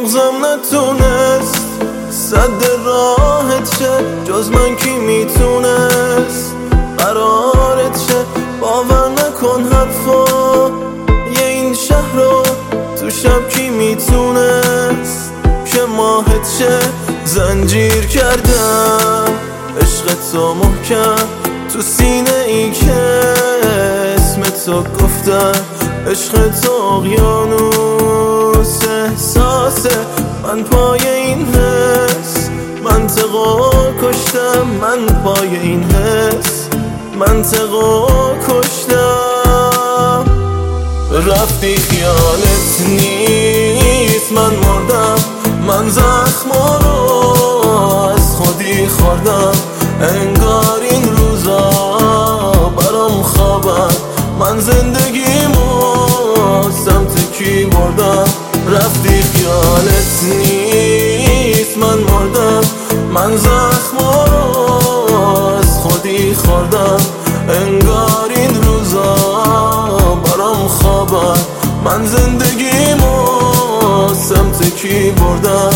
مغزم نتونست صد راهت شه، جز من کی میتونست قرارت شه؟ باور نکن حرفا یه این شهر رو تو شب کی میتونست که ماهت شه؟ زنجیر کردم عشق تو محکم تو سینه ای که اسم تو گفتم، عشق تو اقیانوس احساسه، من پای این حس منطقو کشتم، من پای این حس منطقو کشتم. رفتی خیالت نیست من مردم، من زخما رو از خودی خوردم، انگار این روزا برام خوابم، من زندگیمو سمت کی بردم. رفتی خیالت نیست من مردم، من زخما رو از خودی خوردم، انگار این روزا برام خوابم، من زندگیمو سمت کی بردم.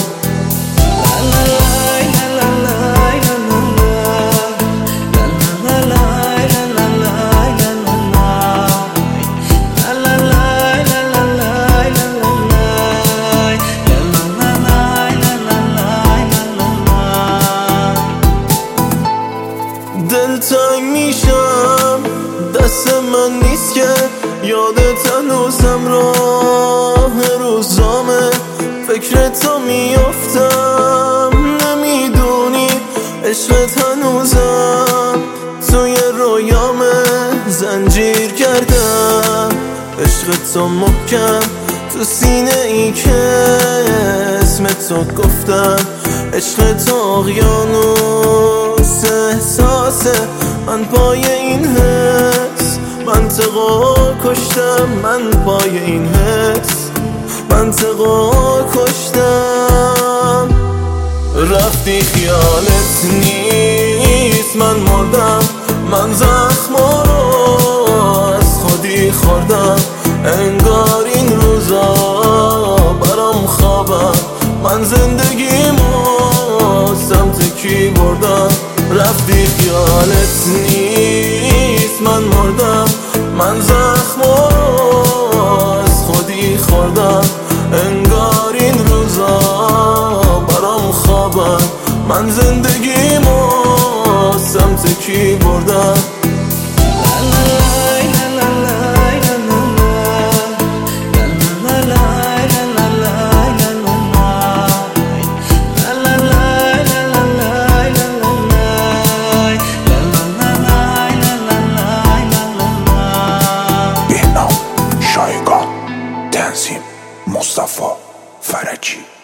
دلتنگ میشم دست من نیست که یادت هنوزم راه روزامه، فکر تو میافتم نمیدونی عشقت هنوزم توی رویامه. زنجیر کردم عشق تو محکم تو سینه ای که اسم تو گفتم، عشق تو اقیانوس احساسه، من پای این حس منطقو کشتم، من پای این حس منطقو کشتم. رفتی خیالت نیست من مردم، من زخما رو از خودی خوردم، انگار این روزا برام خوابم، من زندگیمو سمت کی بردم. رفتی خیالت نیست من مردم، من زخما رو از خودی خوردم، انگار این روزا برام خوابم، من زندگیمو سمت کی بردم. تنظیم مصطفی فرجی.